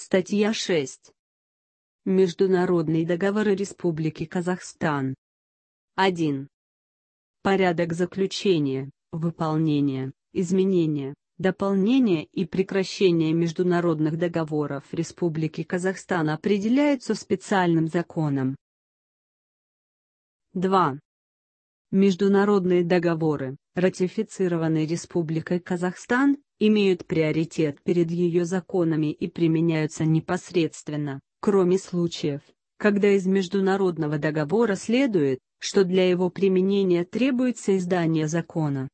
Статья 6. Международные договоры Республики Казахстан. 1. Порядок заключения, выполнения, изменения, дополнения и прекращения международных договоров Республики Казахстан определяются специальным законом. 2. Международные договоры, ратифицированные Республикой Казахстан, имеют приоритет перед ее законами и применяются непосредственно, кроме случаев, когда из международного договора следует, что для его применения требуется издание закона.